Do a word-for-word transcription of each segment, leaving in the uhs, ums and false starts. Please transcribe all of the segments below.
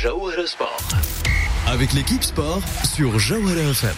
Jawhara Sport. Avec l'équipe sport sur Jawhara F M.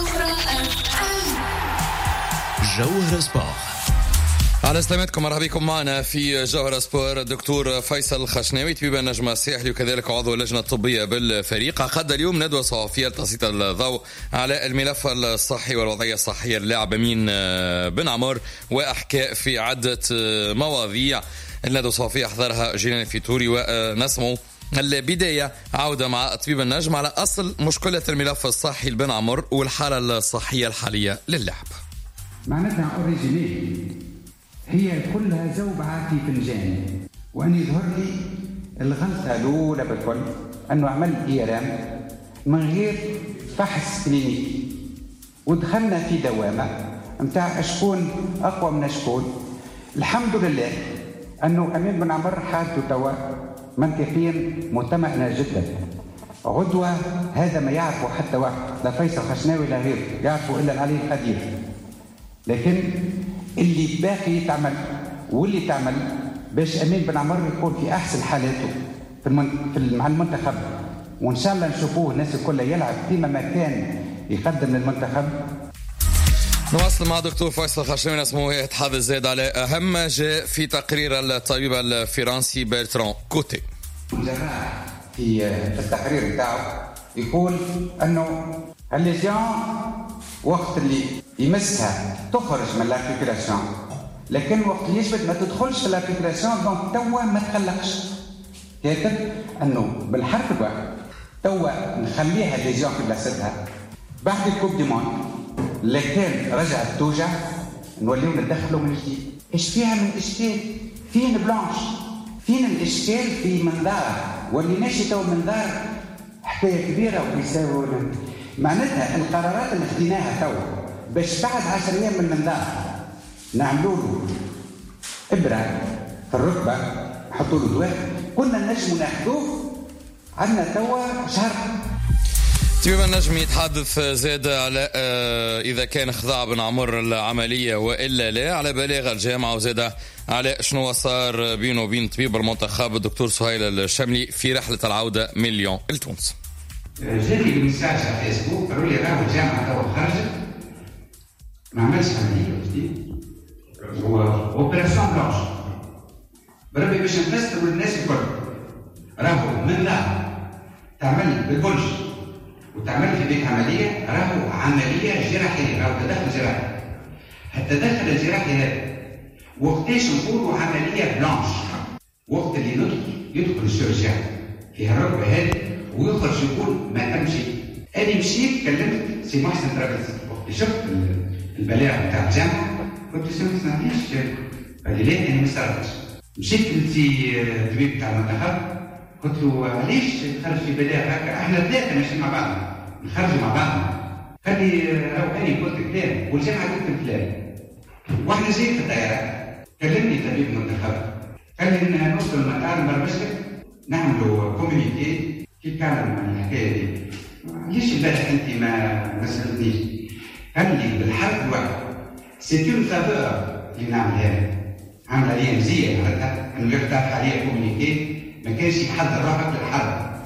Jawhara Sport. على سلامتكم، مرحبا بكم معنا في جوهرة سبور. الدكتور فيصل الخشناوي طبيب النجم الساحلي وكذلك عضو اللجنة الطبية بالفريق عقد اليوم ندوة صحفية لتسليط الضوء على الملف الصحي والوضعية الصحية للاعب أمين بن عمر وأحكى في عدة مواضيع. الندوة الصحفية حضرها جيلان الفيتوري ونسمو البداية عودة مع طبيب النجم على أصل مشكلة الملف الصحي لبن عمر والحالة الصحية الحالية للاعب. معناتها أوريجينيل هي كلها زوبعة في فنجان، وأن يظهر لي الغلطة الأولى بالكل أنه عمل إيرام من غير فحص كلينيكي، ودخلنا في دوامة متاع أشكون أقوى من أشكون. الحمد لله أنه أمين بن عمر حالته توا منطقيا مطمئنة جدا. غدوة هذا ما يعرفه حتى واحد، لا فيصل خشناوي لا غيره يعرفه إلا العلي القدير، لكن اللي باقي يتعمل واللي تعمل باش أمين بن عمر يكون في أحسن حالاته في المن... مع المنتخب، وإن شاء الله نشوفوه الناس الكل يلعب فيما ما كان يقدم للمنتخب. نواصل مع دكتور فيصل الخشناوي اسمه يتحدث زاد على أهم ما جاء في تقرير الطبيب الفرنسي برتران كوتي. الجراح في التقرير بتاعه يقول أنه الليزيون وقت اللي يمسها تخرج من الارتيكولاسيون، لكن وقت اللي يثبت ما تدخلش في الارتيكولاسيون، دونك توا ما تقلقش. كاتب انه بالحرف الواحد توا نخليها ليزيون في بلاصتها بعد الكوب دي موند، لكن رجعت توجع نوليو ندخلوا من جديد. ايش فيها من اشكال؟ فين بلانش؟ فين الاشكال في منظار واللي ماشي تو منظار حكايه كبيره ويساوي. معناتها القرارات اللي خديناها تو باش بعد عشر ايام من المنظار نعملوا له ابره في الركبه نحطوا له دواء كنا نجموا ناخذوه عندنا توا شهر. طبيب النجم يتحدث زاد على اذا كان خضع بن عمر العمليه والا لا، على بلاغ الجامعه، وزاد على شنو صار بينه وبين طبيب المنتخب الدكتور سهيل الشملي في رحله العوده من ليون لتونس. جاني مساج على فيسبوك قالوا لي راهو الجامعه توا خرجت ما عملش عمليه جديد هو اوبراسيون بلانش بربي باش نفسروا للناس الكل. راهو من لا تعمل بالبلج وتعمل في بيت عمليه، راهو عمليه جراحيه، راهو تدخل جراحي. التدخل الجراحي هذا وقتاش نقولوا عمليه بلانش؟ وقت اللي ندخل يدخل السيرجان في الركبه هذه ويخرج يقول ما تمشي. أنا مشيت كلمت سي محسن ترابلسي وقت شفت البلاغ بتاع الجامعة قلت سي محسن علاش؟ قال لي ليه أنا ما استغربتش. مشيت لسي الطبيب بتاع المنتخب قلت له علاش تخرج في بلاغ هكا؟ احنا ثلاثة ماشيين مع بعضنا نخرجوا مع بعضنا. قال لي راهو أنا قلت كلام والجامعة قلت كلام واحنا جايين في الطيارة. كلمني طبيب المنتخب قال لي إنها نوصل المطار مرمشك نعملوا كوميونيكي كيف كان من الحكايه دي؟ ليش البارح انت ما ما سالتنيش؟ قال لي بالحرف الواحد سي اون فافور اللي نعمل هذا، عمل عليه مزيه معناتها من غير تاع عليه كوميونيكي ما كانش يحضر روحك للحرب.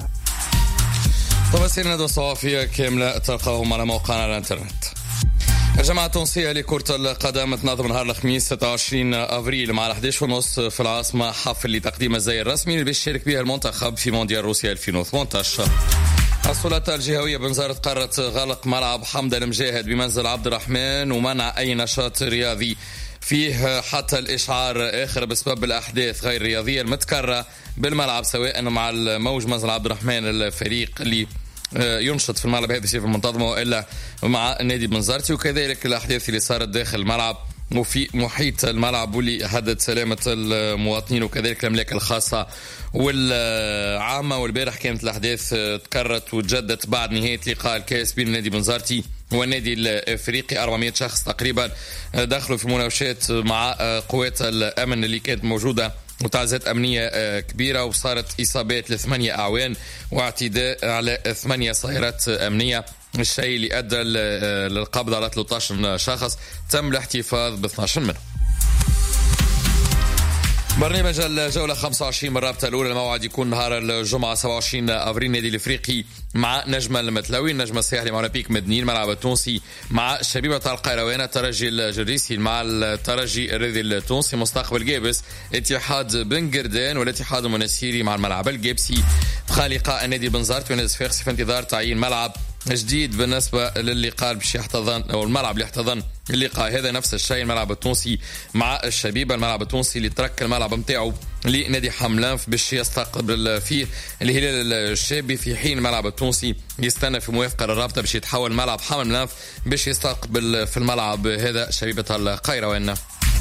طبعا سيرنا ندوة صحفية كاملة تلقاهم على موقعنا على الانترنت. الجامعة التونسية لكرة القدم تنظم نهار الخميس ستة وعشرين أفريل مع الأحد عشر ونص في العاصمة حفل لتقديم الزي الرسمي اللي بيشارك بها المنتخب في مونديال روسيا ألفين وثمانية عشر. السلطات الجهوية بنزارة قررت غلق ملعب حمد المجاهد بمنزل عبد الرحمن ومنع أي نشاط رياضي فيه حتى الإشعار آخر بسبب الأحداث غير الرياضية المتكررة بالملعب، سواء مع الموج منزل عبد الرحمن الفريق اللي ينشط في الملعب هذه الصيف المنتظمة وإلا مع النادي بنزرتي، وكذلك الأحداث اللي صارت داخل الملعب وفي محيط الملعب واللي هدد سلامة المواطنين وكذلك الأملاك الخاصة والعامة. والبارح كانت الأحداث تكررت وتجدت بعد نهاية لقاء الكاس بين النادي بنزرتي والنادي الافريقي. أربعمائة شخص تقريبا دخلوا في مناوشات مع قوات الأمن اللي كانت موجودة وتعزيات أمنية كبيرة، وصارت إصابات لثمانية أعوان واعتداء على ثمانية سيارات أمنية، الشيء اللي أدى للقبض على ثلاثة عشر شخص تم الاحتفاظ ب اثني عشر منهم. برنامج الجولة خمسة وعشرين من الرابطة الأولى. الموعد يكون نهار الجمعة سبعة وعشرين أفريل. نادي الإفريقي مع نجم المتلوي، النجم الساحلي مع أولمبيك مدنين، الملعب التونسي مع شبيبة القيروان، الترجي الجريسي مع الترجي الرياضي التونسي، مستقبل جابس، اتحاد بن قردان والاتحاد المنسيري مع الملعب الجابسي. تخا لقاء النادي بنزرت ونادي صفاقسي في انتظار تعيين ملعب جديد بالنسبة للقاء باش يحتضن أو الملعب اللي يحتضن اللقاء هذا. نفس الشيء الملعب التونسي مع الشبيبة، الملعب التونسي اللي ترك الملعب متاعه لنادي حملان باش يستقبل فيه الهلال الشابي، في حين الملعب التونسي يستنى في موافقة للرابطة باش يتحول ملعب حملان باش يستقبل في الملعب هذا شبيبة القيروان.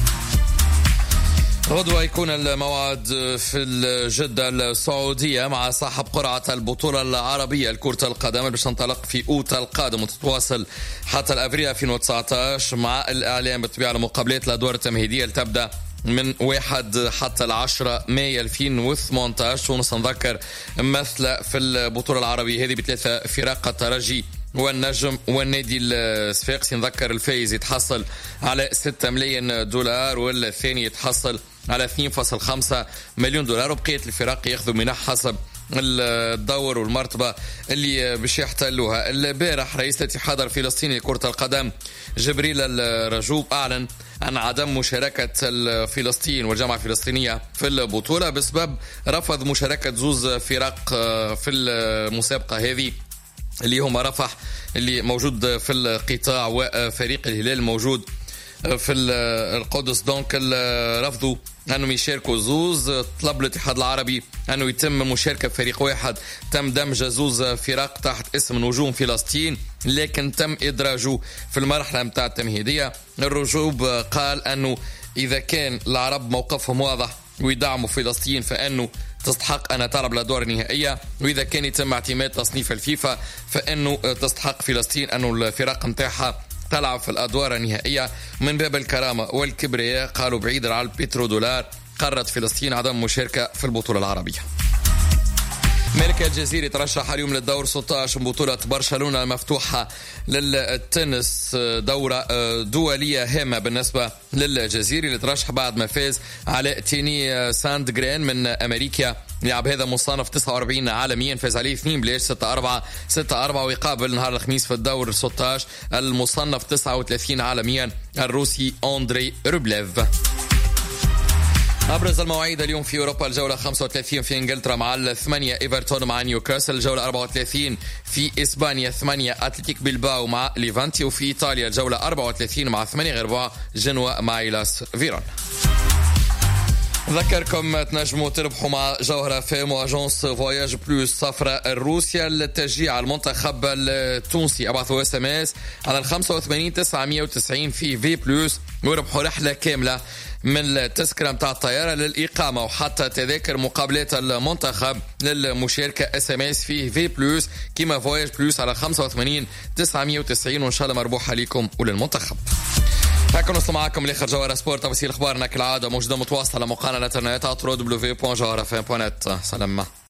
غدوة يكون الموعد في الجدة السعودية مع صاحب قرعة البطولة العربية لكرة القدم باش تنطلق في أوت القادم وتتواصل حتى الأفريل ألفين وتسعة عشر، مع الإعلان بالطبيعة على مقابلات الأدوار التمهيدية اللي تبدأ من واحد حتى العشرة مايو ألفين وثمانية عشر. تونس نذكر مثل في البطولة العربية هذه بثلاثة فرق، الترجي والنجم والنادي الصفاقسي. نذكر الفايز يتحصل على ستة ملايين دولار والثاني يتحصل على اثنين فاصلة خمسة مليون دولار، وبقية الفرق ياخذوا منح حسب الدور والمرتبة اللي باش يحتلوها. البارح رئيس الاتحاد الفلسطيني لكرة القدم جبريل الرجوب أعلن عن عدم مشاركة فلسطين والجامعة الفلسطينية في البطولة بسبب رفض مشاركة زوز فرق في المسابقة هذه اللي هما رفح اللي موجود في القطاع وفريق الهلال موجود في القدس. دونك رفضوا أنهم يشاركوا زوز. طلب الاتحاد العربي أنه يتم مشاركة فريق واحد، تم دمج زوز فرق تحت اسم نجوم فلسطين لكن تم إدراجه في المرحلة متاع التمهيدية. الرجوب قال أنه إذا كان العرب موقفهم واضح ويدعموا فلسطين فإنه تستحق أن تلعب الأدوار النهائية، وإذا كان يتم اعتماد تصنيف الفيفا فإنه تستحق فلسطين أنه الفرق متاعها تلعب في الأدوار النهائية. من باب الكرامة والكبرياء قالوا بعيدا عن البترودولار قررت فلسطين عدم مشاركة في البطولة العربية. ملك الجزيري ترشح اليوم للدور ستة عشر من بطولة برشلونة المفتوحة للتنس، دورة دولية هامة بالنسبة للجزيري اللي ترشح بعد ما فاز على تيني ساند جرين من أمريكا. لعب هذا مصنف تسعة وأربعين عالميا، فاز عليه اثنين بلاش ستة أربعة ستة أربعة، ويقابل نهار الخميس في الدور ستة عشر المصنف تسعة وثلاثين عالميا الروسي أندري روبليف. أبرز المواعيد اليوم في أوروبا: الجولة خمسة وثلاثين في إنجلترا مع الثمانية إيفرتون مع نيوكاسل، الجولة أربعة وثلاثين في إسبانيا ثمانية أتلتيك بلباو مع ليفانتي، وفي إيطاليا الجولة أربعة وثلاثين مع ثمانية غير أربعة جنوا مع إلاس فيرون. ذكركم تنجموا تربحوا مع جوهرة فيم واجونس فواياج بلوس سفرة روسيا للتشجيع المنتخب التونسي. ابعثوا اس ام اس على الخمسة وثمانين تسعمية وتسعين في في بلوس وربحوا رحلة كاملة من التذكرة متاع الطيارة للإقامة وحتى تذاكر مقابلات المنتخب للمشاركة. اس ام اس فيه في بلوس كيما فواياج بلوس على خمسة وثمانين تسعمية وتسعين، وإن شاء الله مربوحة لكم وللمنتخب. هكا نوصل معكم لاخر جوهرة سبورت. تفاصيل اخبارنا كالعاده موجوده متواصله على موقعنا الانترنت دبليو دبليو دبليو دوت جوهرة اف ام دوت نت. سلام.